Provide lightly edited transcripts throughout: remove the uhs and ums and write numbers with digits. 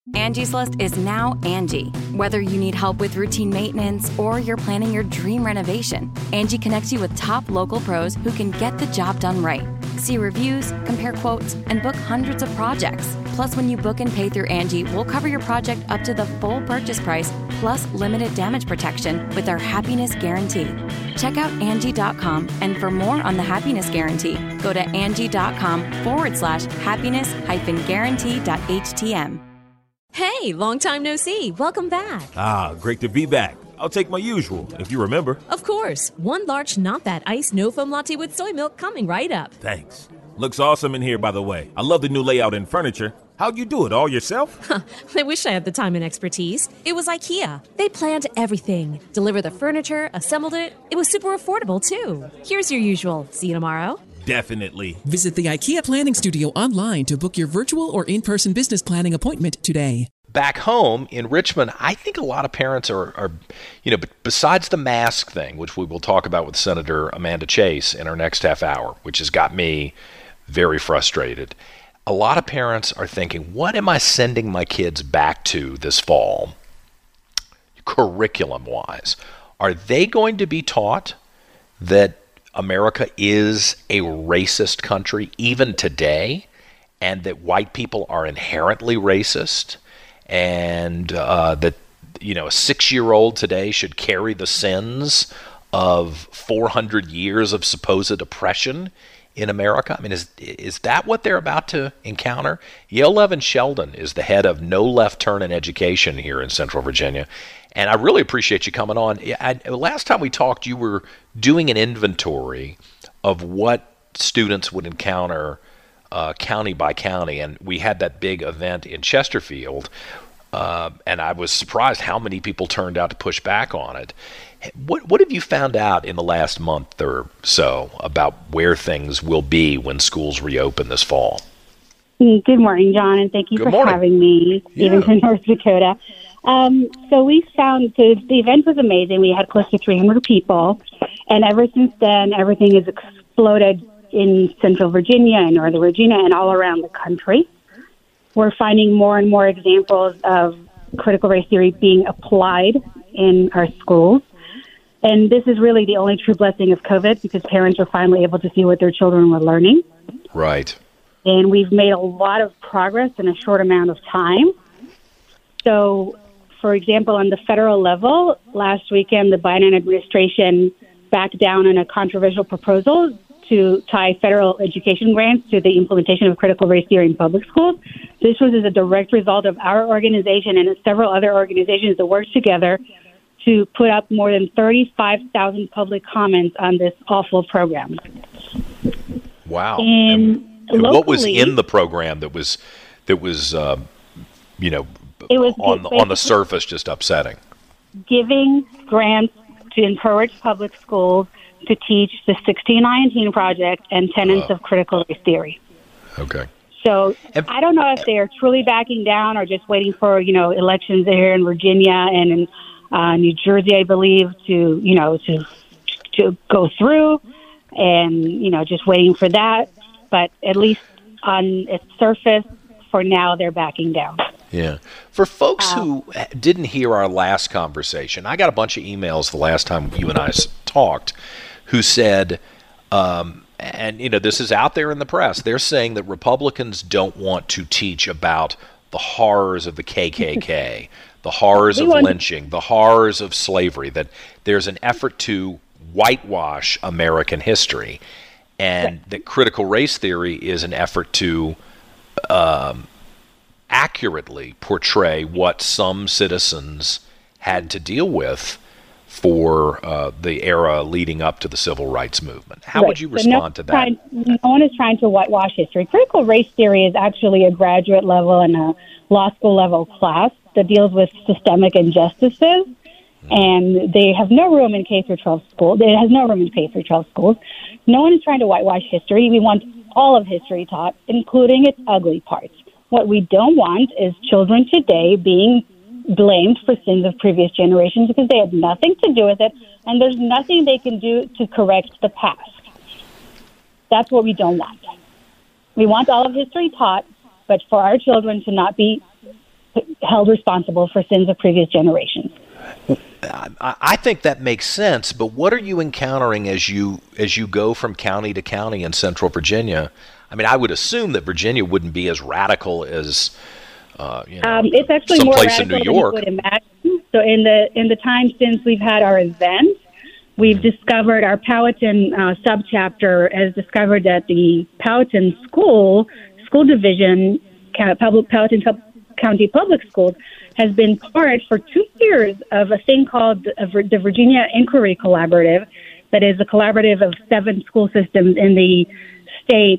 Angie's List is now Angie. Whether you need help with routine maintenance or you're planning your dream renovation, Angie connects you with top local pros who can get the job done right. See reviews, compare quotes, and book hundreds of projects. Plus, when you book and pay through Angie, we'll cover your project up to the full purchase price, plus limited damage protection with our Happiness Guarantee. Check out Angie.com, and for more on the Happiness Guarantee, go to Angie.com/happiness-guarantee.htm. Hey, long time no see. Welcome back. Great to be back. I'll take my usual, if you remember. Of course. One large Not That Iced No Foam Latte with soy milk coming right up. Thanks. Looks awesome in here, by the way. I love the new layout and furniture. How'd you do it, all yourself? I wish I had the time and expertise. It was IKEA. They planned everything. Delivered the furniture, assembled it. It was super affordable, too. Here's your usual. See you tomorrow. Definitely. Visit the IKEA Planning Studio online to book your virtual or in-person business planning appointment today. Back home in Richmond, I think a lot of parents are besides the mask thing, which we will talk about with Senator Amanda Chase in our next half hour, which has got me very frustrated. A lot of parents are thinking, what am I sending my kids back to this fall, curriculum-wise? Are they going to be taught that America is a racist country even today, and that white people are inherently racist, and that a 6-year-old today should carry the sins of 400 years of supposed oppression in America? I mean, is that what they're about to encounter? Yael Levin Sheldon is the head of No Left Turn in Education here in Central Virginia, and I really appreciate you coming on. Last time we talked, you were doing an inventory of what students would encounter county by county, and we had that big event in Chesterfield, and I was surprised how many people turned out to push back on it. What have you found out in the last month or so about where things will be when schools reopen this fall? Good morning, John, and thank you for having me, even from North Dakota. So we found the event was amazing. We had close to 300 people, and ever since then, everything has exploded in Central Virginia and Northern Virginia and all around the country. We're finding more and more examples of critical race theory being applied in our schools. And this is really the only true blessing of COVID, because parents are finally able to see what their children were learning. Right. And we've made a lot of progress in a short amount of time. So, for example, on the federal level, last weekend, the Biden administration backed down on a controversial proposal to tie federal education grants to the implementation of critical race theory in public schools. This was as a direct result of our organization and several other organizations that worked together to put up more than 35,000 public comments on this awful program. Wow. And what was in the program that was it was on the surface just upsetting? Giving grants to encourage public schools to teach the 1619 Project and tenets of critical race theory. Okay. So I don't know if they are truly backing down or just waiting for, elections here in Virginia and in New Jersey, I believe, to go through and, just waiting for that. But at least on its surface, for now, they're backing down. Yeah. For folks who didn't hear our last conversation, I got a bunch of emails the last time you and I talked who said, this is out there in the press, they're saying that Republicans don't want to teach about the horrors of the KKK, the horrors of lynching, the horrors of slavery, that there's an effort to whitewash American history, and that critical race theory is an effort to accurately portray what some citizens had to deal with for the era leading up to the civil rights movement. How would you respond to that? No one is trying to whitewash history. Critical race theory is actually a graduate level and a law school level class that deals with systemic injustices, and they have no room in K through 12 schools. It has no room in K through 12 schools. No one is trying to whitewash history. We want all of history taught, including its ugly parts. What we don't want is children today being blamed for sins of previous generations because they had nothing to do with it, and there's nothing they can do to correct the past. That's what we don't want. We want all of history taught, but for our children to not be held responsible for sins of previous generations. I think that makes sense, but what are you encountering as you go from county to county in Central Virginia? I mean, I would assume that Virginia wouldn't be as radical as it's actually more someplace in New radical York. than you would imagine. So in the time since we've had our event, we've discovered our Powhatan subchapter has discovered that the Powhatan school division, Powhatan County Public Schools, has been part for 2 years of a thing called the Virginia Inquiry Collaborative, that is a collaborative of 7 school systems in the state: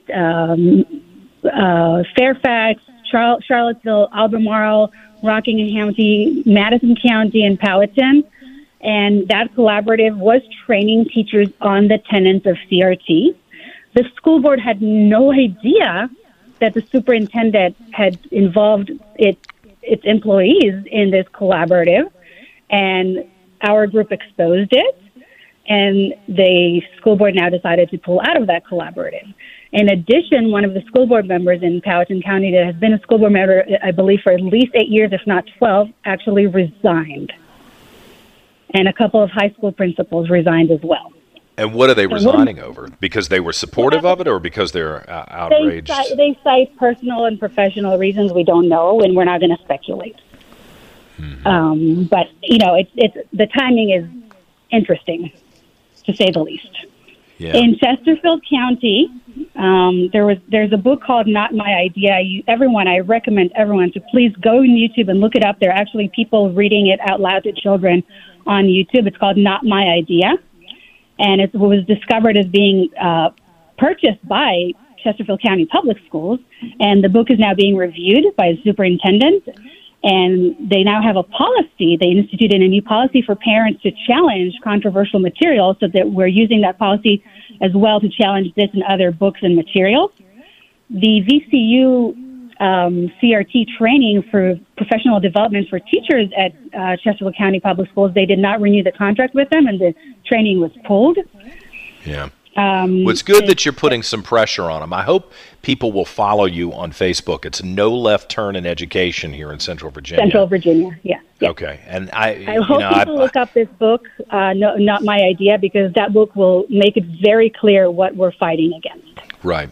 Fairfax, Charlottesville, Albemarle, Rockingham County, Madison County, and Powhatan. And that collaborative was training teachers on the tenets of CRT. The school board had no idea that the superintendent had involved its employees in this collaborative, and our group exposed it, and the school board now decided to pull out of that collaborative. In addition, one of the school board members in Powhatan County that has been a school board member, I believe, for at least 8 years, if not 12, actually resigned. And a couple of high school principals resigned as well. And what are they resigning over? Because they were supportive of it, or because they're outraged? They cite personal and professional reasons we don't know, and we're not going to speculate. Mm-hmm. But it's the timing is interesting, to say the least. Yeah. In Chesterfield County, there's a book called Not My Idea. I recommend everyone to please go on YouTube and look it up. There are actually people reading it out loud to children on YouTube. It's called Not My Idea. And it was discovered as being purchased by Chesterfield County Public Schools. And the book is now being reviewed by the superintendent. And they now have a policy. They instituted a new policy for parents to challenge controversial material, so that we're using that policy as well to challenge this and other books and materials. The VCU CRT training for professional development for teachers at Chesterfield County Public Schools, they did not renew the contract with them, and the training was pulled. Yeah. Well, it's good that you're putting some pressure on them. I hope people will follow you on Facebook. It's No Left Turn in Education here in Central Virginia. Central Virginia, yeah. Okay. And I hope people look up this book, Not My Idea, because that book will make it very clear what we're fighting against. Right.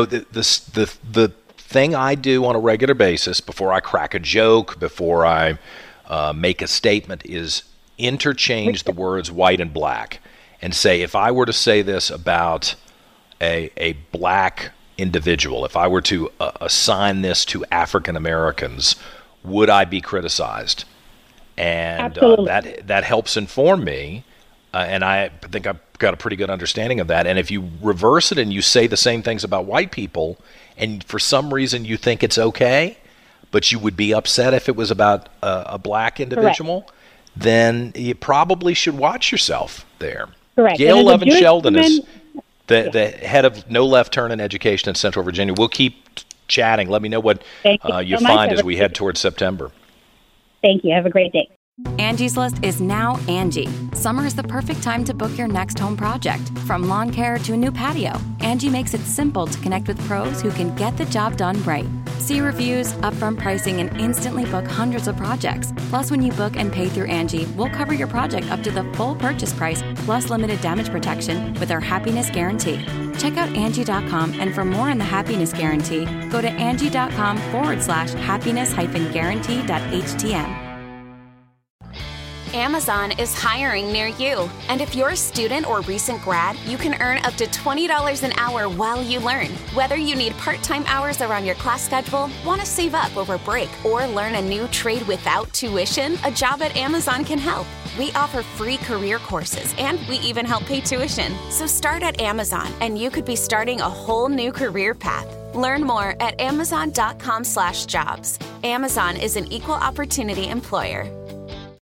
The thing I do on a regular basis before I crack a joke, before I make a statement, is interchange the words white and black. And say, if I were to say this about a black individual, if I were to assign this to African Americans, would I be criticized? And that helps inform me, and I think I've got a pretty good understanding of that. And if you reverse it and you say the same things about white people, and for some reason you think it's okay, but you would be upset if it was about a black individual, correct, then you probably should watch yourself there. Correct. Gail Levin Sheldon is the head of No Left Turn in Education in Central Virginia. We'll keep chatting. Let me know what you find as we head towards September. Thank you. Have a great day. Angie's List is now Angie. Summer is the perfect time to book your next home project. From lawn care to a new patio, Angie makes it simple to connect with pros who can get the job done right. See reviews, upfront pricing, and instantly book hundreds of projects. Plus, when you book and pay through Angie, we'll cover your project up to the full purchase price, plus limited damage protection with our Happiness Guarantee. Check out Angie.com, and for more on the Happiness Guarantee, go to Angie.com/happiness-guarantee.htm. Amazon is hiring near you. And if you're a student or recent grad, you can earn up to $20 an hour while you learn. Whether you need part-time hours around your class schedule, want to save up over break, or learn a new trade without tuition, a job at Amazon can help. We offer free career courses, and we even help pay tuition. So start at Amazon, and you could be starting a whole new career path. Learn more at amazon.com/jobs. Amazon is an equal opportunity employer.